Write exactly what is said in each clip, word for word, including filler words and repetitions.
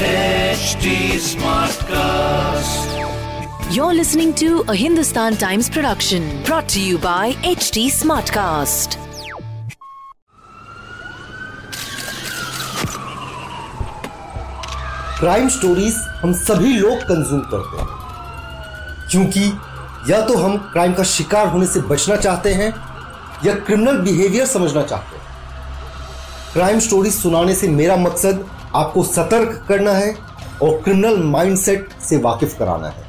H T Smartcast. You're listening to a Hindustan Times production brought to you by H T Smartcast. Crime stories हम सभी लोग consume करते हैं क्योंकि या तो हम क्राइम का शिकार होने से बचना चाहते हैं या क्रिमिनल बिहेवियर समझना चाहते हैं। क्राइम स्टोरीज सुनाने से मेरा मकसद आपको सतर्क करना है और क्रिमिनल माइंडसेट से वाकिफ कराना है।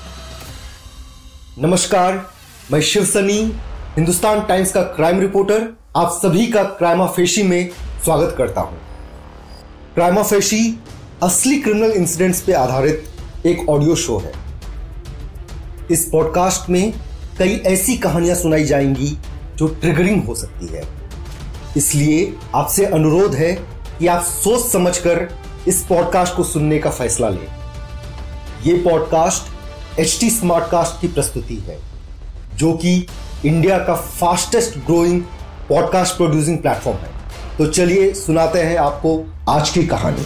नमस्कार, मैं शिव सनी, हिंदुस्तान टाइम्स का क्राइम रिपोर्टर, आप सभी का क्राइमा फेशी में स्वागत करता हूं। क्राइमा फेशी असली क्रिमिनल इंसिडेंट्स पे आधारित एक ऑडियो शो है। इस पॉडकास्ट में कई ऐसी कहानियां सुनाई जाएंगी जो ट्रिगरिंग हो सकती है, इसलिए आपसे अनुरोध है कि आप सोच समझकर इस पॉडकास्ट को सुनने का फैसला लें। यह पॉडकास्ट एच टी स्मार्टकास्ट की प्रस्तुति है, जो कि इंडिया का fastest growing podcast producing platform है। तो चलिए सुनाते हैं आपको आज की कहानी।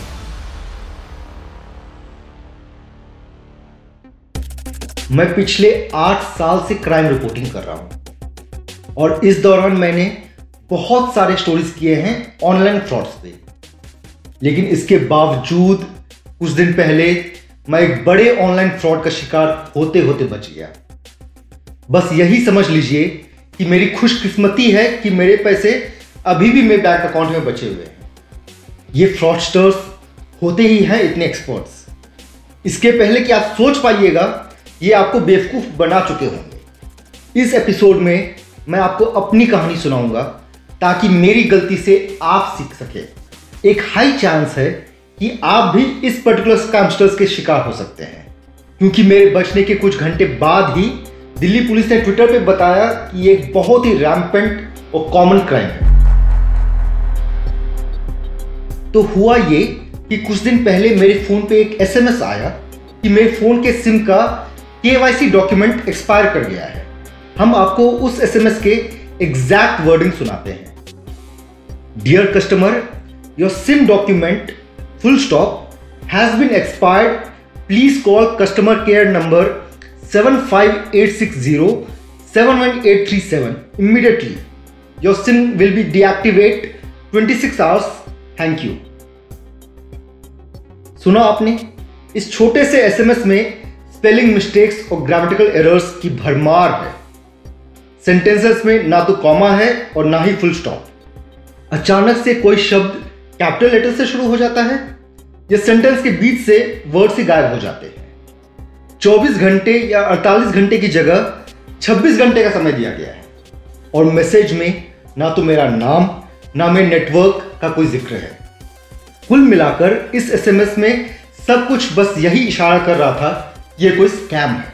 मैं पिछले आठ साल से क्राइम रिपोर्टिंग कर रहा हूं और इस दौरान मैंने बहुत सारे स्टोरीज किए हैं ऑनलाइन फ्रॉड्स पे। लेकिन इसके बावजूद कुछ दिन पहले मैं एक बड़े ऑनलाइन फ्रॉड का शिकार होते होते बच गया। बस यही समझ लीजिए कि मेरी खुशकिस्मती है कि मेरे पैसे अभी भी मेरे बैंक अकाउंट में बचे हुए हैं। ये फ्रॉडस्टर्स होते ही हैं इतने एक्सपर्ट्स। इसके पहले कि आप सोच पाइएगा, ये आपको बेवकूफ बना चुके होंगे। इस एपिसोड में मैं आपको अपनी कहानी सुनाऊंगा ताकि मेरी गलती से आप सीख सके। एक हाई चांस है कि आप भी इस पर्टिकुलर स्कैमस्टर्स के शिकार हो सकते हैं, क्योंकि मेरे बचने के कुछ घंटे बाद ही दिल्ली पुलिस ने ट्विटर पे बताया कि ये एक बहुत ही रैम्पेंट और कॉमन क्राइम है। तो हुआ ये कि कुछ दिन पहले मेरे फोन पे एक एसएमएस आया कि मेरे फोन के सिम का के वाई सी डॉक्यूमेंट एक्सपायर कर गया है। हम आपको उस एसएमएस के एग्जैक्ट वर्डिंग सुनाते हैं। Dear customer, your SIM document full stop has been expired. Please call customer care number seven five eight six zero seven one eight three seven immediately. Your SIM will be deactivate twenty six hours. Thank you. सुना आपने? इस छोटे से SMS में spelling mistakes और grammatical errors की भरमार है। सेंटेंसेस में ना तो कॉमा है और ना ही फुल स्टॉप। अचानक से कोई शब्द कैपिटल लेटर से शुरू हो जाता है या सेंटेंस के बीच से वर्ड्स ही गायब हो जाते हैं। चौबीस घंटे या अड़तालीस घंटे की जगह छब्बीस घंटे का समय दिया गया है और मैसेज में ना तो मेरा नाम ना मेरे नेटवर्क का कोई जिक्र है। कुल मिलाकर इस एसएमएस में सब कुछ बस यही इशारा कर रहा था, ये कोई स्कैम है।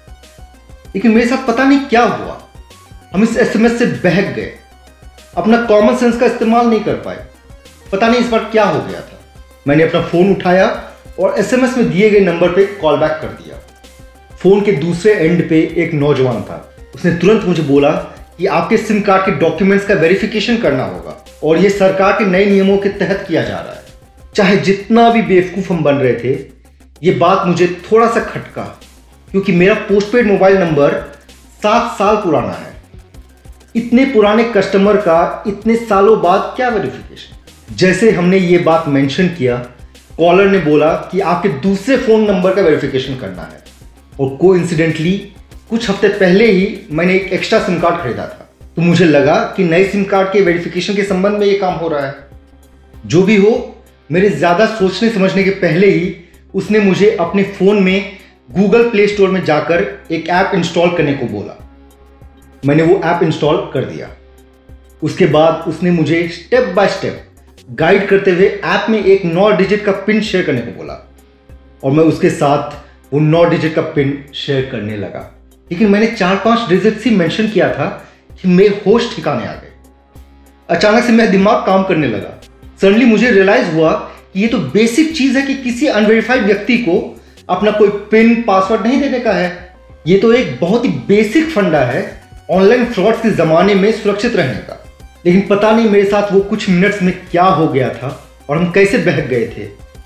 लेकिन मेरे साथ पता नहीं क्या हुआ, हम इस एसएमएस से बहक गए, अपना कॉमन सेंस का इस्तेमाल नहीं कर पाए। पता नहीं इस बार क्या हो गया था। मैंने अपना फोन उठाया और एसएमएस में दिए गए नंबर पे कॉल बैक कर दिया। फोन के दूसरे एंड पे एक नौजवान था। उसने तुरंत मुझे बोला कि आपके सिम कार्ड के डॉक्यूमेंट्स का वेरिफिकेशन करना होगा और ये सरकार के नए नियमों के तहत किया जा रहा है। चाहे जितना भी बेवकूफ हम बन रहे थे, ये बात मुझे थोड़ा सा खटका, क्योंकि मेरा पोस्टपेड मोबाइल नंबर सात साल पुराना है। इतने पुराने कस्टमर का इतने सालों बाद क्या वेरिफिकेशन? जैसे हमने ये बात मेंशन किया, कॉलर ने बोला कि आपके दूसरे फोन नंबर का वेरिफिकेशन करना है। और कोइंसिडेंटली कुछ हफ्ते पहले ही मैंने एक एक्स्ट्रा सिम कार्ड खरीदा था, तो मुझे लगा कि नए सिम कार्ड के वेरिफिकेशन के संबंध में ये काम हो रहा है। जो भी हो, मेरे ज्यादा सोचने समझने के पहले ही उसने मुझे अपने फोन में गूगल प्ले स्टोर में जाकर एक ऐप इंस्टॉल करने को बोला। मैंने वो ऐप इंस्टॉल कर दिया। उसके बाद उसने मुझे स्टेप बाय स्टेप गाइड करते हुए ऐप में एक नौ डिजिट का पिन शेयर करने को बोला और मैं उसके साथ वो नौ डिजिट का पिन शेयर करने लगा। लेकिन मैंने चार पांच डिजिट ही मेंशन किया था कि मेरे होश ठिकाने आ गए। अचानक से मेरा दिमाग काम करने लगा। सडनली मुझे रियलाइज हुआ कि ये तो बेसिक चीज है कि किसी अनवेरिफाइड व्यक्ति को अपना कोई पिन पासवर्ड नहीं देने का है। ये तो एक बहुत ही बेसिक फंडा है ऑनलाइन फ्रॉड्स के जमाने में सुरक्षित रहने का। लेकिन पता नहीं मेरे साथ वो कुछ मिनट्स में क्या हो गया था और हम कैसे बहक गए थे।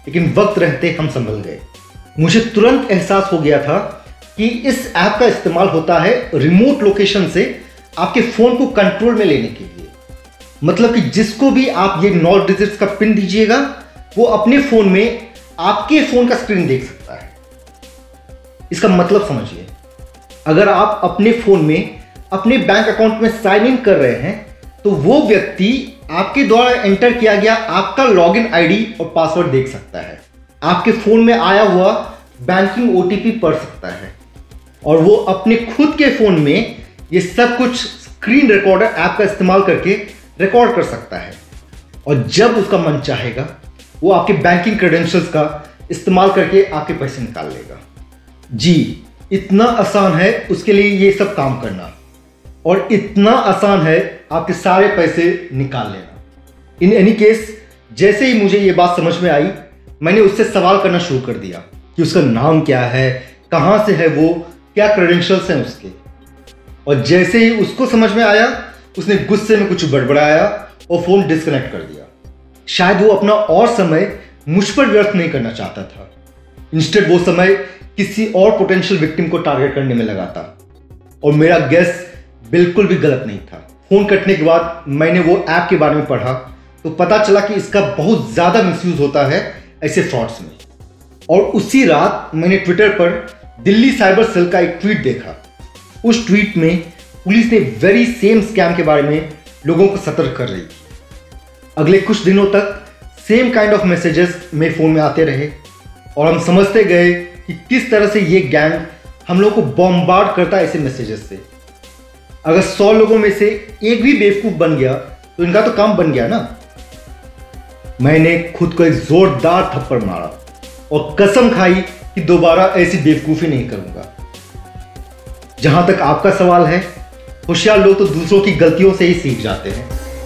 लेकिन वक्त रहते हम संभल गए। मुझे तुरंत एहसास हो गया था कि इस ऐप का इस्तेमाल होता है रिमोट लोकेशन से आपके फोन को कंट्रोल में लेने के लिए। मतलब कि जिसको भी आप ये नौ डिजिट्स का पिन दीजिएगा वो अपने फोन में आपके फोन का स्क्रीन देख सकता है। इसका मतलब समझिए, अगर आप अपने फोन में अपने बैंक अकाउंट में साइन इन कर रहे हैं तो वो व्यक्ति आपके द्वारा एंटर किया गया आपका लॉगिन आईडी और पासवर्ड देख सकता है, आपके फोन में आया हुआ बैंकिंग ओटीपी पढ़ सकता है और वो अपने खुद के फोन में ये सब कुछ स्क्रीन रिकॉर्डर ऐप का इस्तेमाल करके रिकॉर्ड कर सकता है। और जब उसका मन चाहेगा वो आपके बैंकिंग क्रेडेंशियल्स का इस्तेमाल करके आपके पैसे निकाल लेगा। जी, इतना आसान है उसके लिए ये सब काम करना और इतना आसान है आपके सारे पैसे निकाल लेना। इन एनी केस, जैसे ही मुझे ये बात समझ में आई मैंने उससे सवाल करना शुरू कर दिया कि उसका नाम क्या है, कहाँ से है वो, क्या क्रेडेंशियल्स हैं उसके। और जैसे ही उसको समझ में आया उसने गुस्से में कुछ बड़बड़ाया और फोन डिस्कनेक्ट कर दिया। शायद वो अपना और समय मुझ पर व्यर्थ नहीं करना चाहता था, इंस्टेड वो समय किसी और पोटेंशियल विक्टिम को टारगेट करने में लगाता। और मेरा गेस बिल्कुल भी गलत नहीं था। फोन कटने के बाद मैंने वो ऐप के बारे में पढ़ा तो पता चला कि इसका बहुत ज्यादा मिसयूज होता है ऐसे फ्रॉड्स में। और उसी रात मैंने ट्विटर पर दिल्ली साइबर सेल का एक ट्वीट देखा। उस ट्वीट में पुलिस ने वेरी सेम स्कैम के बारे में लोगों को सतर्क कर रही थी। अगले कुछ दिनों तक सेम काइंड ऑफ मैसेजेस मेरे फोन में आते रहे और हम समझते गए कि किस तरह से ये गैंग हम लोगों को बॉम्बार्ड करता है ऐसे मैसेजेस से। अगर सौ लोगों में से एक भी बेवकूफ बन गया तो इनका तो काम बन गया ना। मैंने खुद को एक जोरदार थप्पड़ मारा और कसम खाई कि दोबारा ऐसी बेवकूफी नहीं करूंगा। जहां तक आपका सवाल है, होशियार लोग तो दूसरों की गलतियों से ही सीख जाते हैं।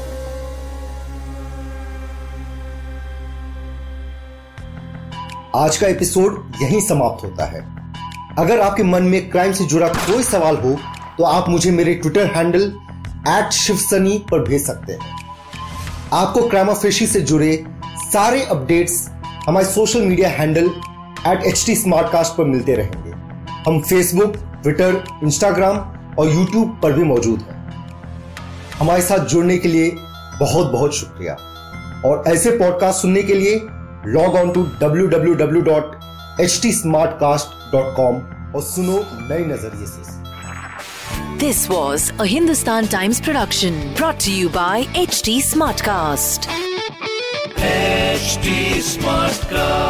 आज का एपिसोड यहीं समाप्त होता है। अगर आपके मन में क्राइम से जुड़ा कोई सवाल हो तो आप मुझे मेरे ट्विटर हैंडल एट शिवसनी पर भेज सकते हैं। आपको क्राइमोफेशी से जुड़े सारे अपडेट्स हमारे social media handle at H T Smartcast पर मिलते रहेंगे। हम फेसबुक, ट्विटर, इंस्टाग्राम और यूट्यूब पर भी मौजूद हैं। हमारे साथ जुड़ने के लिए बहुत बहुत शुक्रिया और ऐसे पॉडकास्ट सुनने के लिए log on to W W W dot H T Smartcast dot com और सुनो नए नजरिए से। This was a Hindustan Times production brought to you by H T Smartcast. H T Smartcast.